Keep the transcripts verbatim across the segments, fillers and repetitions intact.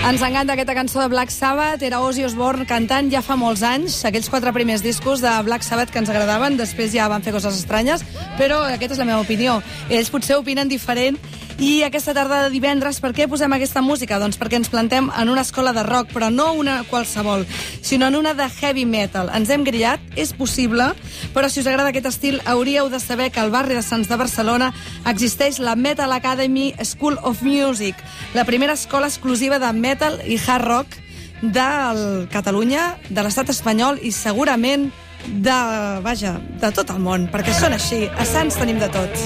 Ens encanta aquesta cançó de Black Sabbath. Era Ozzy Osbourne cantant ja fa molts anys. Aquells quatre primers discos de Black Sabbath que ens agradaven. Després ja van fer coses estranyes. Però aquesta és la meva opinió. Ells potser opinen diferent. I aquesta tarda de divendres, per què posem aquesta música? Doncs perquè ens plantem en una escola de rock, però no una qualsevol, sinó en una de heavy metal. Ens hem grillat, és possible, però si us agrada aquest estil, hauríeu de saber que al barri de Sants de Barcelona existeix la Metal Academy School of Music, la primera escola exclusiva de metal i hard rock de Catalunya, de l'estat espanyol i segurament de, vaja, de tot el món, perquè són així. A Sants tenim de tots.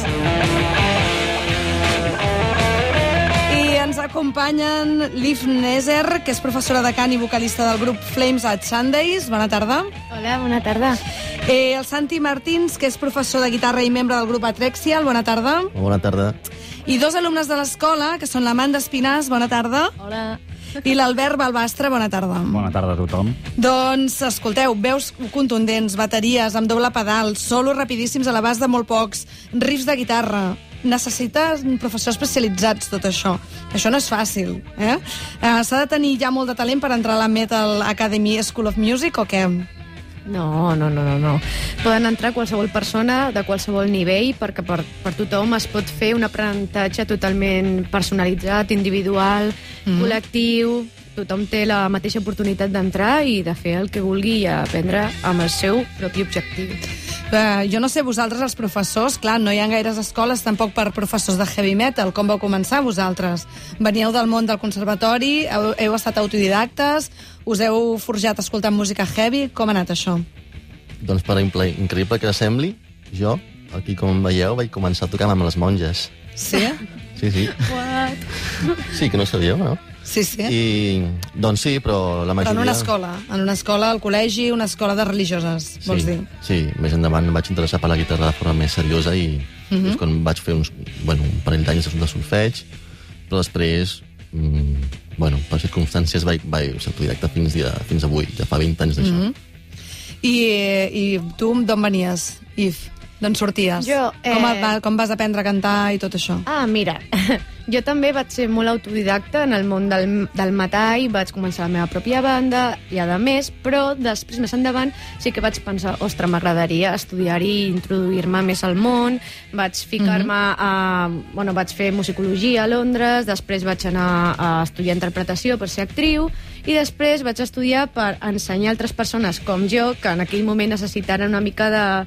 Ens acompanyen Liv Neser, que és professora de cant i vocalista del grup Flames at Sundays. Bona tarda. Hola, bona tarda. Eh, el Santi Martins, que és professor de guitarra i membre del grup Atrexial. Bona tarda. Bona tarda. I dos alumnes de l'escola, que són l'Amanda Espinàs. Bona tarda. Hola. I l'Albert Balbastre. Bona tarda. Bona tarda a tothom. Doncs, escolteu, veus contundents, bateries amb doble pedal, solos rapidíssims a l'abast de molt pocs, riffs de guitarra. Necessites professors especialitzats, tot això. Això no és fàcil, eh? eh S'ha de tenir ja molt de talent per entrar a la Metal Academy School of Music o què? No, no, no, no, no. Poden entrar qualsevol persona de qualsevol nivell perquè per, per tothom es pot fer un aprenentatge totalment personalitzat, individual, mm. col·lectiu. Tothom té la mateixa oportunitat d'entrar i de fer el que vulgui i aprendre amb el seu propi objectiu. Uh, jo no sé, vosaltres, els professors, clar, no hi ha gaires escoles tampoc per professors de heavy metal. Com vau començar vosaltres? Veníeu del món del conservatori, heu, heu estat autodidactes, us heu forjat escoltant música heavy. Com ha anat això? Doncs per increïble que sembli, jo, aquí com em veieu, vaig començar tocant amb les monges. Sí? Sí, sí. What? Sí, que no sabíeu, no? Sí, sí. I, doncs sí, però la majoria... Però en una escola, en una escola, al col·legi, una escola de religioses, vols sí, dir? Sí, més endavant em vaig interessar per la guitarra de forma més seriosa i uh -huh. és quan vaig fer uns, bueno, un parell d'anys de solfeig, però després, mmm, bueno, per circumstàncies vaig, vaig ser autodidacta fins, dia, fins avui, ja fa vint anys d'això. Uh -huh. I, I tu d'on venies, Iv? D'on sorties? Jo, eh... com, va, com vas aprendre a cantar i tot això? Ah, mira, jo també vaig ser molt autodidacta en el món del, del metall, vaig començar la meva pròpia banda i a més, però després, més endavant, sí que vaig pensar, ostres, m'agradaria estudiar i introduir-me més al món, vaig ficar-me uh -huh. a... Bueno, vaig fer musicologia a Londres, després vaig anar a estudiar interpretació per ser actriu, i després vaig estudiar per ensenyar a altres persones com jo, que en aquell moment necessitaren una mica de...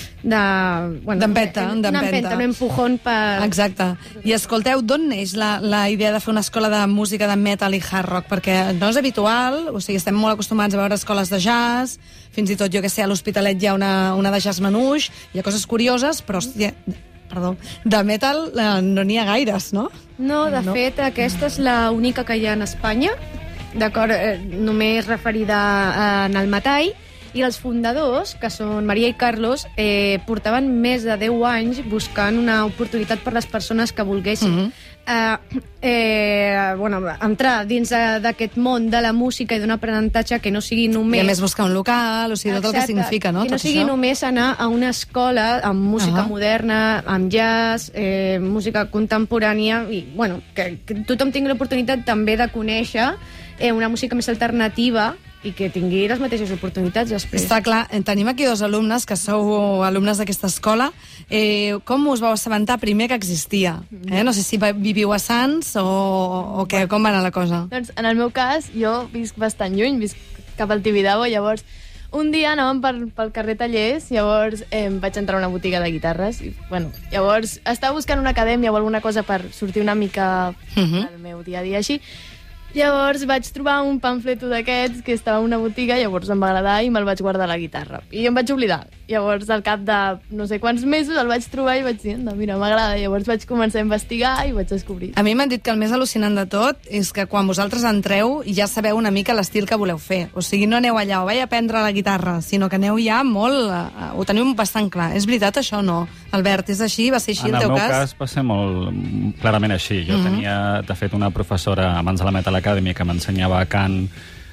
de... Bueno, d'empenta, una empenta, un empujón per... Exacte. I escolteu, d'on neix la, la idea de fer una escola de música de metal i hard rock? Perquè no és habitual, o sigui, estem molt acostumats a veure escoles de jazz, fins i tot, jo que sé, a l'Hospitalet hi ha una, una de jazz manouche, hi ha coses curioses, però, hòstia, perdó, de metal eh, no n'hi ha gaires, no? No, de no. fet, aquesta és l'única que hi ha en Espanya, d'acord, eh, només referida en el metall, i els fundadors, que són Maria i Carlos, eh, portaven més de deu anys buscant una oportunitat per les persones que volguessin uh -huh. eh, eh, bueno, entrar dins d'aquest món de la música i d'un aprenentatge que no sigui només... I a més buscar un local, o sigui, tot el que significa, no? Que no tot sigui això. només anar a una escola amb música uh -huh. moderna, amb jazz, eh, música contemporània, i bueno, que, que tothom tingui l'oportunitat també de conèixer eh, una música més alternativa i que tingui les mateixes oportunitats després. Està clar. Tenim aquí dos alumnes que sou alumnes d'aquesta escola. Eh, com us vau assabentar primer que existia? Eh? No sé si viviu a Sants o, o què, com va anar la cosa? Doncs en el meu cas, jo visc bastant lluny, visc cap al Tibidabo, llavors un dia anàvem per, pel carrer Tallers, llavors eh, vaig entrar a una botiga de guitarres i, bueno, llavors estava buscant una acadèmia o alguna cosa per sortir una mica Uh-huh. del meu dia a dia així. Llavors vaig trobar un pamfleto d'aquests que estava a una botiga, llavors em va agradar i me'l vaig guardar a la guitarra. I em vaig oblidar. Llavors, al cap de no sé quants mesos, el vaig trobar i vaig dir, mira, m'agrada. Llavors vaig començar a investigar i vaig descobrir. A mi m'han dit que el més al·lucinant de tot és que quan vosaltres entreu ja sabeu una mica l'estil que voleu fer. O sigui, no aneu allà o vaig a aprendre la guitarra, sinó que aneu ja molt... Uh, ho teniu bastant clar. És veritat això o no? Albert, és així? Va ser així en el teu cas? En el meu cas va ser molt clarament així. Jo uh -huh. tenia, de fet, una professora abans de la Metal Academy que m'ensenyava cant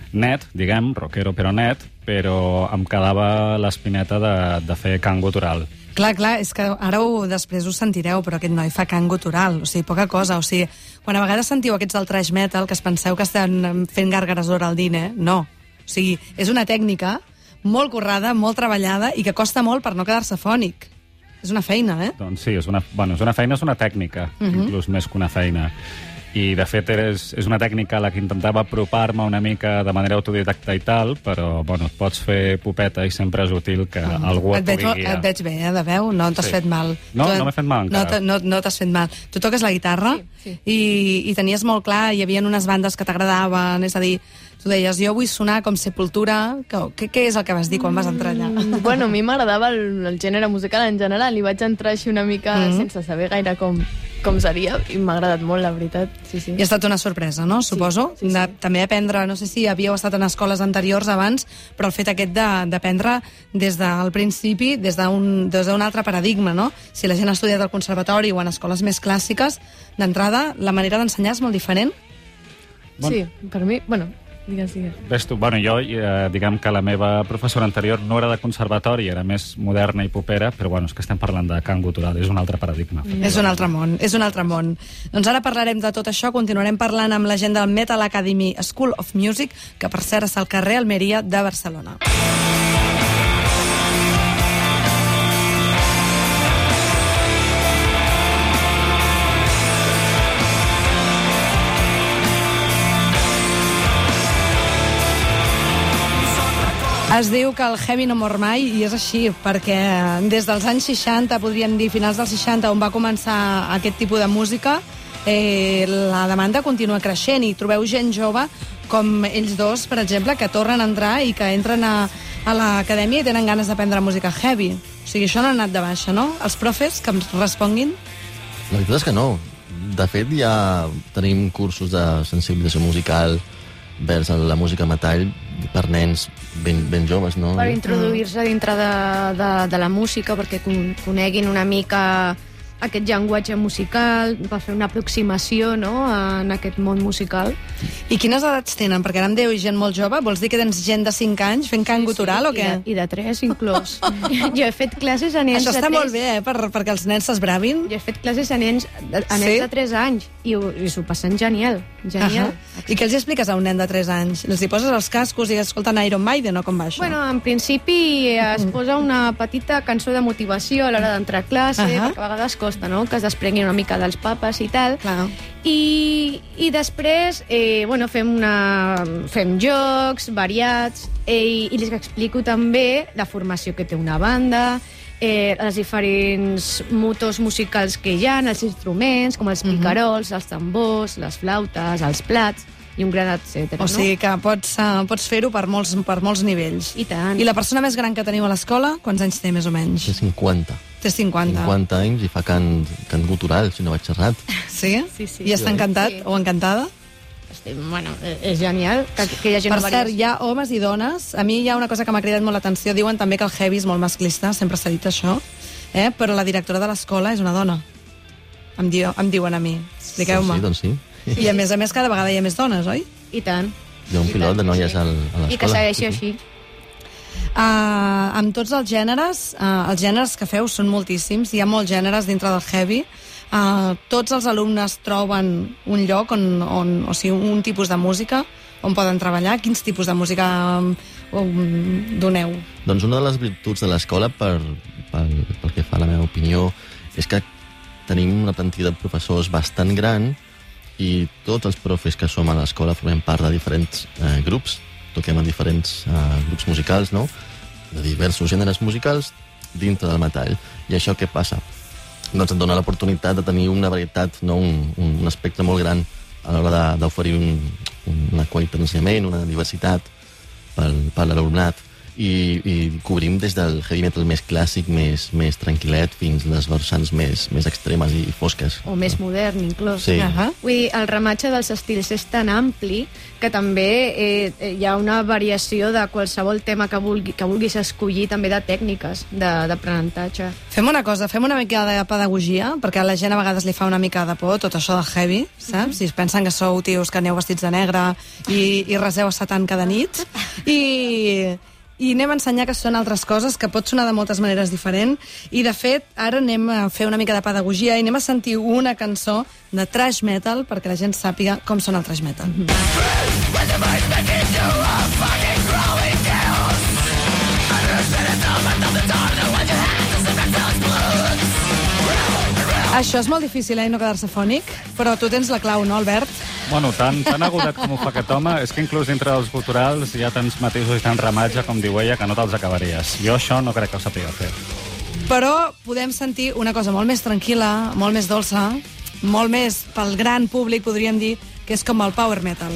net, diguem, rockero però net, però em quedava l'espineta de, de fer cant gutural. Clar, clar, és que ara ho, després ho sentireu, però aquest noi fa cant gutural, o sigui, poca cosa. O sigui, quan a vegades sentiu aquests del thrash metal, que es penseu que estan fent gàrgares d'hora al diner, no. O sigui, és una tècnica molt currada, molt treballada i que costa molt per no quedar-se fònic. És una feina, eh? Doncs sí, és una, bueno, és una feina, és una tècnica, uh -huh. inclús més que una feina. I, de fet, és, és una tècnica a la que intentava apropar-me una mica de manera autodidacta i tal, però, bueno, et pots fer popeta i sempre és útil que uh -huh. algú et, et veig, pugui guiar. Et veig bé, eh, de veu, no t'has sí. fet mal. No, tu, no m'he fet mal encara. No, no, no t'has fet mal. Tu toques la guitarra sí, sí. I, i tenies molt clar, hi havia unes bandes que t'agradaven, és a dir, tu deies, jo vull sonar com Sepultura. Què, què és el que vas dir quan vas entrar allà? Mm, bueno, a mi m'agradava el, el gènere musical en general i vaig entrar així una mica mm -hmm. sense saber gaire com, com seria i m'ha agradat molt, la veritat. Sí, sí. I ha estat una sorpresa, no? Suposo. Sí, sí, sí. De, també aprendre, no sé si havíeu estat en escoles anteriors abans, però el fet aquest d'aprendre des del principi, des d'un des d'un altre paradigma, no? Si la gent ha estudiat al conservatori o en escoles més clàssiques, d'entrada, la manera d'ensenyar és molt diferent? Bon. Sí, per mi, bueno... Digues, digues. Ves tu, bueno, jo, eh, diguem que la meva professora anterior no era de conservatori, era més moderna i popera, però bueno, és que estem parlant de cant gutural, és un altre paradigma. Mm. És un altre món, és un altre món. Doncs ara parlarem de tot això, continuarem parlant amb la gent del Metal Academy School of Music, que per cert és al carrer Almeria de Barcelona. Es diu que el heavy no mor mai, i és així, perquè des dels anys seixanta, podríem dir finals dels seixanta, on va començar aquest tipus de música, eh, la demanda continua creixent i trobeu gent jove com ells dos, per exemple, que tornen a entrar i que entren a, a l'acadèmia i tenen ganes d'aprendre música heavy. O sigui, això no ha anat de baixa, no? Els profes que em responguin? La veritat és que no. De fet, ja tenim cursos de sensibilització musical vers la música metall per nens ben, ben joves, no? Per introduir-se dintre de, de, de la música, perquè con, coneguin una mica aquest llenguatge musical, per fer una aproximació, no?, en aquest món musical. I quines edats tenen? Perquè ara em diu gent molt jove, vols dir que tens gent de cinc anys fent cant gutural o què? I de, i de tres, inclús. Jo he fet classes a nens Això de està tres... molt bé, eh?, per, perquè els nens s'esbravin. Jo he fet classes a nens, a nens Sí? de tres anys i, ho- i s'ho passen genial, genial. Uh -huh. I què els expliques a un nen de tres anys? Els hi poses els cascos i escolten Iron Maiden o com va això? Bueno, en principi es posa una petita cançó de motivació a l'hora d'entrar a classe, Ahà. perquè a vegades costa, no?, que es desprenguin una mica dels papes i tal. Clar. I, i després, eh, bueno, fem, una, fem jocs variats eh, i els explico també la formació que té una banda, eh, els diferents motors musicals que hi ha, els instruments, com els picarols, els tambors, les flautes, els plats i un gran etcètera. O sigui que pots, uh, pots fer-ho per molts, per molts nivells. I tant. I la persona més gran que teniu a l'escola, quants anys té més o menys? Té cinquanta. Té cinquanta. cinquanta anys i fa cant, cant gutural, si no vaig errat. Sí? Sí, sí. I està encantat Sí. o encantada? Estic, bueno, eh, és genial que, que hi hagi Per una cert, variació. hi ha homes i dones. A mi hi ha una cosa que m'ha cridat molt l'atenció. Diuen també que el heavy és molt masclista, sempre s'ha dit això, eh? Però la directora de l'escola és una dona. Em, diu, em diuen a mi. Expliqueu-me. Doncs sí, doncs sí. I a més a més cada vegada hi ha més dones, oi? I tant. Hi ha un I pilot tant, de noies sí. al, a l'escola. I que segueixi Sí, sí. així. Uh, amb tots els gèneres, uh, els gèneres que feu són moltíssims, hi ha molts gèneres dintre del heavy. Uh, tots els alumnes troben un lloc on, on, o sigui, un tipus de música on poden treballar. Quins tipus de música um, um, doneu? Doncs una de les virtuts de l'escola, per, per, pel que fa a la meva opinió, és que tenim una plantilla de professors bastant gran i tots els profes que som a l'escola formem part de diferents eh, grups, toquem en diferents eh, grups musicals, no?, de diversos gèneres musicals dintre del metall. I això què passa? Doncs et dona l'oportunitat de tenir una varietat, no? un, un espectre molt gran a l'hora de- d'oferir un, una qualitat d'ensenyament, una diversitat pel, per l'alumnat. i, i cobrim des del heavy metal més clàssic, més, més tranquil·let, fins les versants més, més extremes i fosques. O més modern, inclús. Sí. Uh -huh. Vull dir, el ramatge dels estils és tan ampli que també eh, hi ha una variació de qualsevol tema que, vulgui, que vulguis escollir, també de tècniques d'aprenentatge. Fem una cosa, fem una mica de pedagogia, perquè a la gent a vegades li fa una mica de por tot això del heavy, saps? Si es pensen que sou tios que aneu vestits de negre i, i reseu a Satan cada nit. I... i anem a ensenyar que són altres coses, que pot sonar de moltes maneres diferents, i de fet ara anem a fer una mica de pedagogia i anem a sentir una cançó de thrash metal perquè la gent sàpiga com sona el thrash metal. Mm-hmm. Això és molt difícil, eh, no quedar-se fònic, però tu tens la clau, no, Albert? Bueno, tan, tan agudat com ho fa aquest home, és que inclús dintre dels guturals hi ha tants matisos i tant ramatge, com diu ella, que no te'ls acabaries. Jo això no crec que ho sàpiga fer. Però podem sentir una cosa molt més tranquil·la, molt més dolça, molt més pel gran públic, podríem dir, que és com el power metal.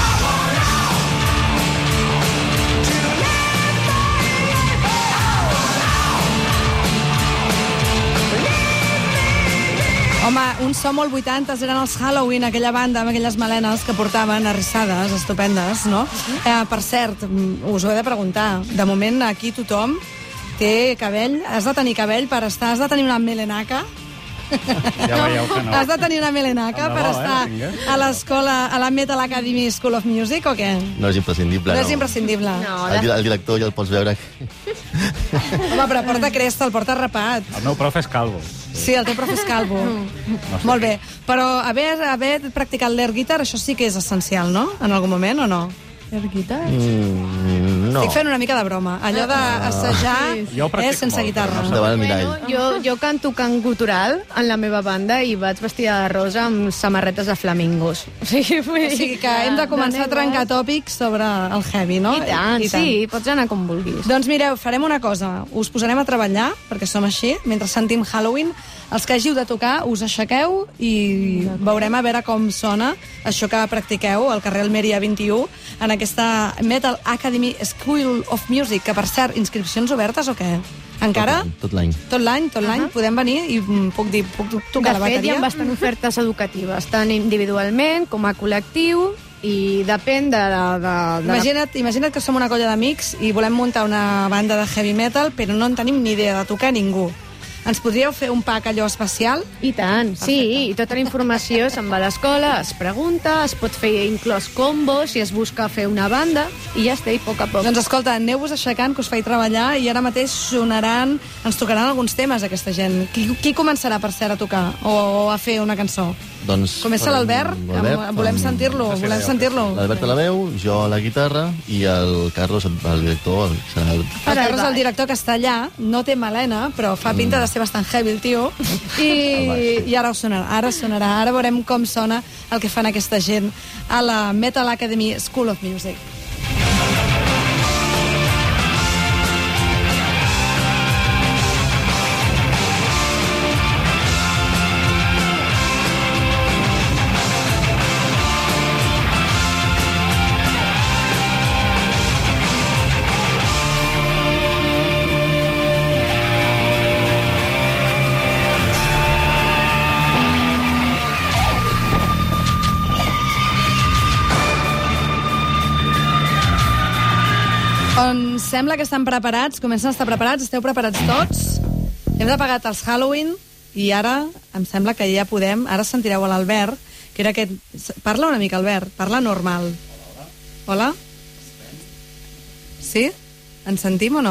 Home, un so molt vuitantes eren els Halloween, aquella banda amb aquelles melenes que portaven arrissades, estupendes, no? Eh, per cert, us ho he de preguntar, de moment aquí tothom té cabell, has de tenir cabell per estar, has de tenir una melenaca. Ja veieu que no. Has de tenir una melenaca Amb per la bo, estar eh, a l'escola, a la Metal Academy School of Music, o què? No és imprescindible, No no. és imprescindible. No, El, di- el director ja el pots veure. Home, però porta cresta, el porta rapat. El meu profe és calvo. Sí, el teu profe és calvo. No sé. Molt bé. Però haver, haver practicat l'air guitar, això sí que és essencial, no? En algun moment, o no? Air guitar? Mm, no. Estic fent una mica de broma. Allò d'assajar Jo ho eh, practico sense molt, guitarra. però no sé. Davant el mirall. Bueno, jo, jo canto cant gutural en la meva banda i vaig vestida de rosa amb samarretes de flamingos. O sigui, vull O sigui dir... que hem de començar a trencar tòpics sobre el heavy, no? I tant, sí, pots anar com vulguis. Doncs mireu, farem una cosa. Us posarem a treballar, perquè som així, mentre sentim Halloween. Els que hàgiu de tocar, us aixequeu i veurem a veure com sona això que practiqueu al carrer Almeria vint-i-u en aquesta Metal Academy School of Music, que per cert, inscripcions obertes o què? Encara? Tot, tot l'any. Tot l'any, tot l'any, podem venir i mm, puc dir, puc tocar la De fet, hi bateria? ha bastant ofertes educatives, tant individualment com a col·lectiu, i depèn de... de, de, de Imagina't, imagina't que som una colla d'amics i volem muntar una banda de heavy metal, però no en tenim ni idea de tocar ningú. Ens podríeu fer un pack allò especial? I tant, sí, i tota la informació se'n va a l'escola, es pregunta, es pot fer inclòs combos, si es busca fer una banda, i ja està, i a poc a poc. Doncs escolta, aneu-vos aixecant, que us faig treballar, i ara mateix sonaran, ens tocaran alguns temes, aquesta gent. Qui, qui començarà, per cert, a tocar o a fer una cançó? Doncs Comença farem l'Albert, l'Albert, volem amb- sentir-lo, no sé volem què sentir-lo. L'Albert a la veu, jo a la guitarra i el Carlos, el director, el, serà el... El Carlos, el director que està allà, no té melena, però fa pinta de ser bastant heavy el tio, i, i ara us sonarà, ara sonarà, ara veurem com sona el que fan aquesta gent a la Metal Academy School of Music. Doncs sembla que estan preparats, comencen a estar preparats, esteu preparats tots? Hem apagat els Halloween i ara em sembla que ja podem, ara sentireu a l'Albert, que era aquest... Parla una mica, Albert, parla normal. Hola? Sí? Ens sentim o no?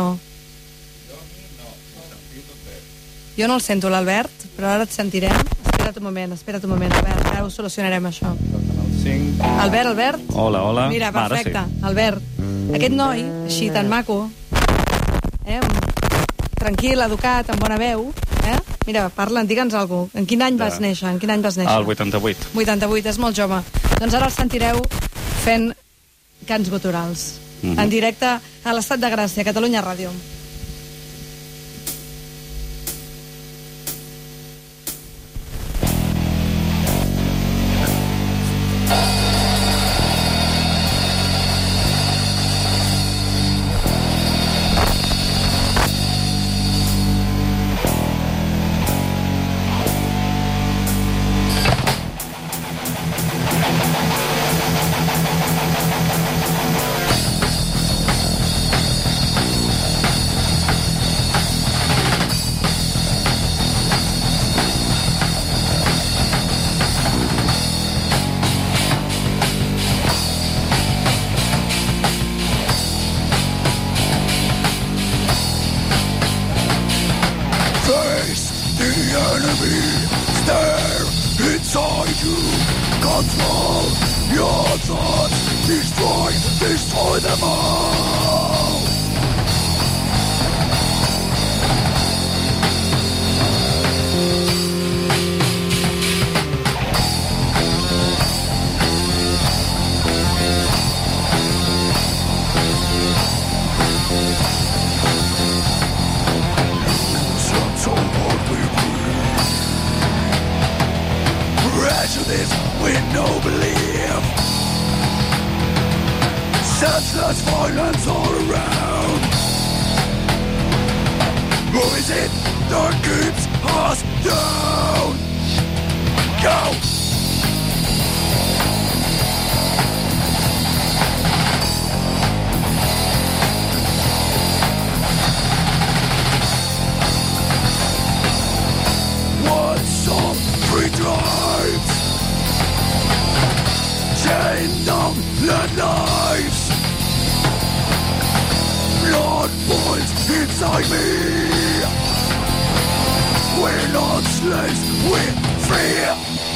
Jo no el sento, l'Albert, però ara et sentirem. Espera't un moment, espera't un moment, Albert, ara ho solucionarem, això. Albert, Albert? Hola, hola. Mira, Va, ara perfecte. sí. Albert, aquest noi, així tan maco, eh, tranquil, educat, amb bona veu, eh? Mira, parla, digue'ns alguna cosa. En quin any Ja. vas néixer? En quin any vas néixer? Al vuitanta-vuit. vuitanta-vuit, és molt jove. Doncs ara el sentireu fent cants guturals. Mhm. En directe a l'Estat de Gràcia, Catalunya Ràdio. enemy stare inside you. Control your thoughts. Destroy, destroy them all. Prejudice with no belief. Senseless violence all around. Who is it that keeps us down? Go! Once all free drives, chained up the knives. Blood boils inside me. We're not slaves, we're free.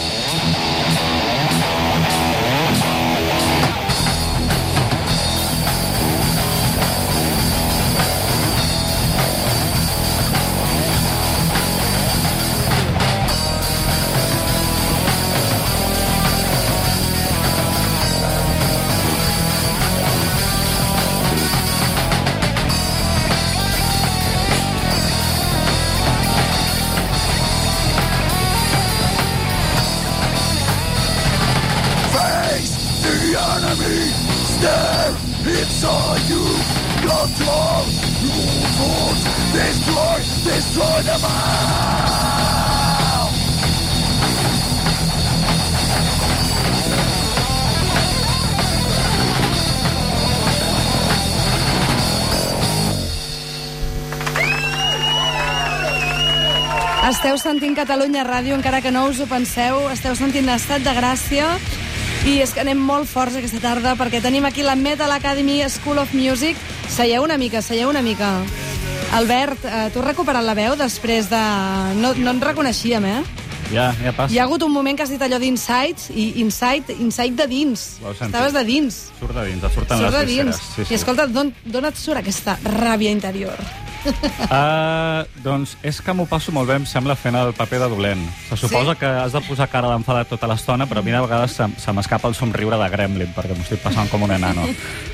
Stare inside you. Control your thoughts. Destroy, destroy them all. Esteu sentint Catalunya Ràdio, encara que no us ho penseu, esteu sentint Estat de Gràcia. I és que anem molt forts aquesta tarda perquè tenim aquí la Metal Academy School of Music. Seieu una mica, seieu una mica. Albert, eh, tu has recuperat la veu després de... No, no ens reconeixíem, eh? Ja, ja passa. Hi ha hagut un moment que has dit allò d'insight, i inside, inside de dins. Estaves de dins. Surt de dins, et surten Surt les de dins. visceres. Sí, sí. I escolta, d'on et surt aquesta ràbia interior? Uh, doncs és que m'ho passo molt bé, em sembla, fent el paper de dolent. Se suposa Sí? que has de posar cara d'enfadat tota l'estona, però a mi de vegades se, se m'escapa el somriure de Gremlin, perquè m'ho estic passant com un enano.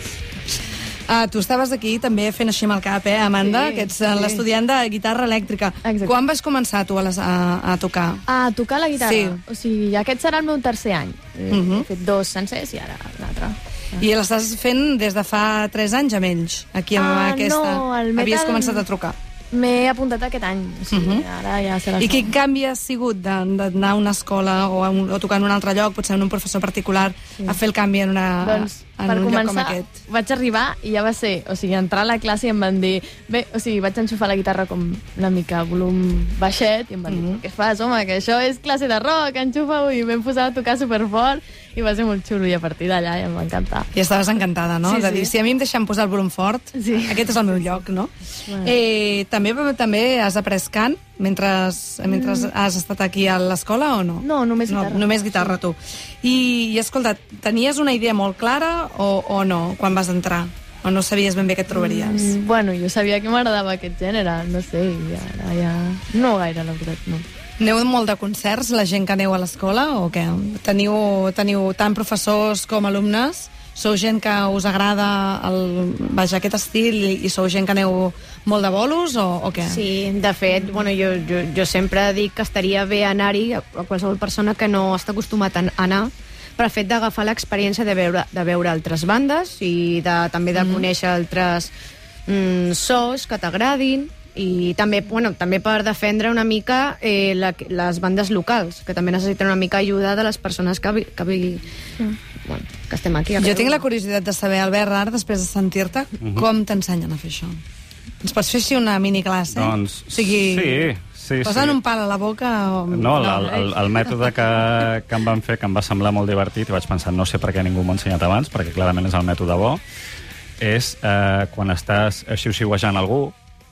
Ah, tu estaves aquí també fent així amb el cap, eh, Amanda? Sí, que ets sí. l'estudiant de guitarra elèctrica. Exacte. Quan vas començar tu a, les, a, a tocar? A tocar la guitarra. Sí. O sigui, aquest serà el meu tercer any. Eh, Mhm. He fet dos sencers i ara l'altre. I l'estàs fent des de fa tres anys a menys, aquí amb Ah, aquesta... no, el metal- Havies començat a trucar. M'he apuntat aquest any. O sigui, Mhm. ara ja serà... I això. quin canvi ha sigut de- d'anar a una escola o, a un, o tocar en un altre lloc, potser en un professor particular, sí. a fer el canvi en, una, Doncs, en per un lloc com començar, aquest? vaig arribar i ja va ser, o sigui, entrar a la classe i em van dir... Bé, o sigui, vaig enxufar la guitarra com una mica volum baixet i em van dir, Mhm. què fas, home, que això és classe de rock, enxufa-ho, i m'hem posat a tocar superfort i va ser molt xulo i a partir d'allà ja em va encantar. I estaves encantada, no? Sí, de dir, sí. si a mi em deixen posar el volum fort, Sí. aquest és el meu lloc, no? Bueno. Eh, també també has après cant mentre, mentre Mm. has estat aquí a l'escola o no? No, només guitarra. No, només guitarra, tu. I, I escolta, tenies una idea molt clara o, o no, quan vas entrar? O no sabies ben bé què et trobaries? Mm, bueno, jo sabia que m'agradava aquest gènere, no sé, i ara ja... No gaire, la veritat, no. Aneu molt de concerts, la gent que aneu a l'escola, o què? Teniu, teniu tant professors com alumnes? Sou gent que us agrada el, vaja, aquest estil i, i sou gent que aneu molt de bolos o, o què? Sí, de fet, bueno, jo, jo, jo sempre dic que estaria bé anar-hi a, a qualsevol persona que no està acostumat a anar per el fet d'agafar l'experiència de veure, de veure altres bandes i de, també de Mhm. conèixer altres mm, sos que t'agradin i també, bueno, també per defendre una mica eh, la, les bandes locals, que també necessiten una mica ajuda de les persones que, vi, que, vi, bueno, que estem aquí. a Jo tinc la Catalunya. curiositat de saber, Albert, ara, després de sentir-te, com t'ensenyen a fer això? Ens pots fer així una miniclasse? Doncs, O sigui, sí, sí, posen sí. un pal a la boca o... No, el, el, el mètode que, que em van fer, que em va semblar molt divertit, i vaig pensar, no sé per què ningú m'ho ha ensenyat abans, perquè clarament és el mètode bo, és eh, quan estàs xiu-xiuejant algú,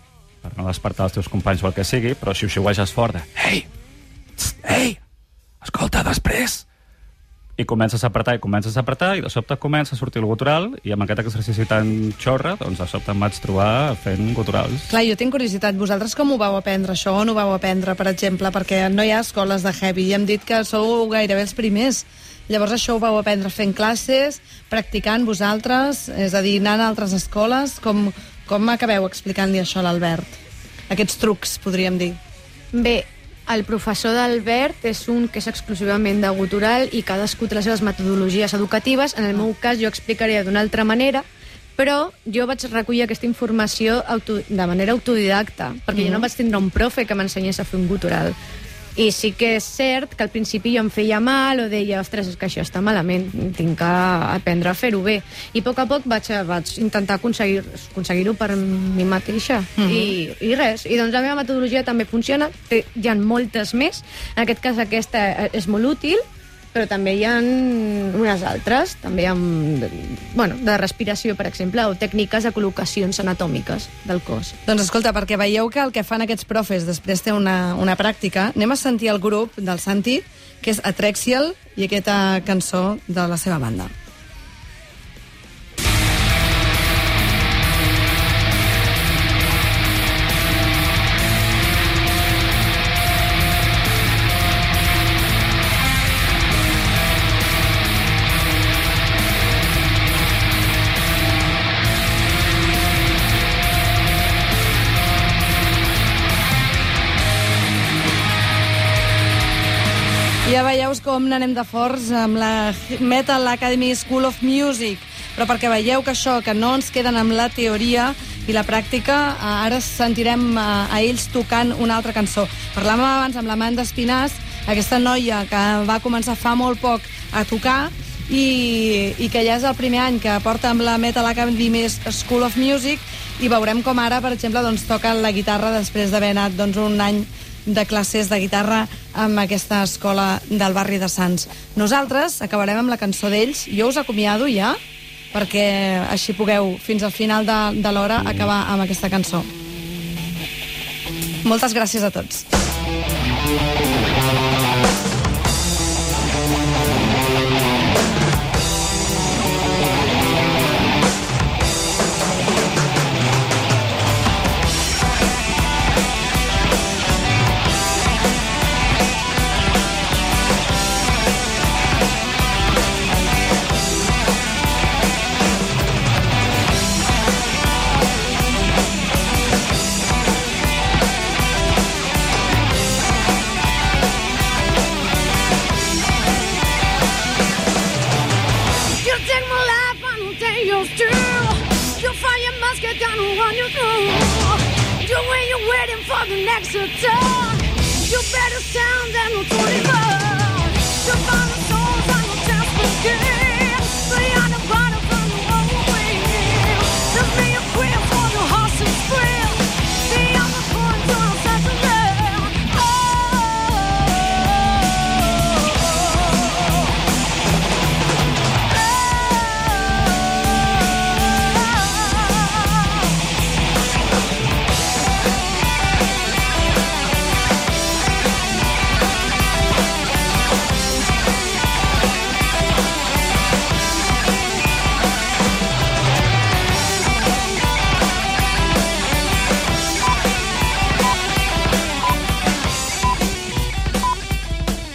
per no despertar els teus companys o el que sigui, però si ho xiueges fort de «Ei! Tst, ei! Escolta, després!» I comences a apretar i comences a apretar i de sobte comença a sortir el gutural i amb aquest exercici tan xorra, doncs de sobte em vaig trobar fent guturals. Clar, jo tinc curiositat. Vosaltres com ho vau aprendre, això? On ho vau aprendre, per exemple? Perquè no hi ha escoles de heavy i hem dit que sou gairebé els primers. Llavors això ho vau aprendre fent classes, practicant vosaltres, és a dir, anant a altres escoles. Com, com acabeu explicant-li això a l'Albert? Aquests trucs, podríem dir. Bé, el professor d'Albert és un que és exclusivament de gutural i cadascú té les seves metodologies educatives. En el meu cas jo explicaria d'una altra manera, però jo vaig recollir aquesta informació auto, de manera autodidacta, perquè mm-hmm. jo no vaig tindre un profe que m'ensenyés a fer un gutural. I sí que és cert que al principi jo em feia mal o deia, ostres, és que això està malament, tinc que aprendre a fer-ho bé. I a poc a poc vaig, vaig intentar aconseguir, aconseguir-ho per mi mateixa. Mm-hmm. I, I res. I doncs la meva metodologia també funciona. Hi ha moltes més. En aquest cas aquesta és molt útil, però també hi ha unes altres, també amb, bueno, de respiració, per exemple, o tècniques de col·locacions anatòmiques del cos. Doncs escolta, perquè veieu que el que fan aquests profes després té una, una pràctica, anem a sentir el grup del Santi, que és Atrexial, i aquesta cançó de la seva banda. Ja veieu com n'anem de forts amb la Metal Academy School of Music, però perquè veieu que això, que no ens queden amb la teoria i la pràctica, ara sentirem a, a ells tocant una altra cançó. Parlàvem abans amb l'Amanda Espinàs, aquesta noia que va començar fa molt poc a tocar i, i que ja és el primer any que porta amb la Metal Academy School of Music, i veurem com ara, per exemple, doncs, toca la guitarra després d'haver anat doncs, un any de classes de guitarra amb aquesta escola del barri de Sants. Nosaltres acabarem amb la cançó d'ells. Jo us acomiado ja, perquè així pugueu, fins al final de, de l'hora, acabar amb aquesta cançó. Moltes gràcies a tots. The next attack, you better sound than twenty-five.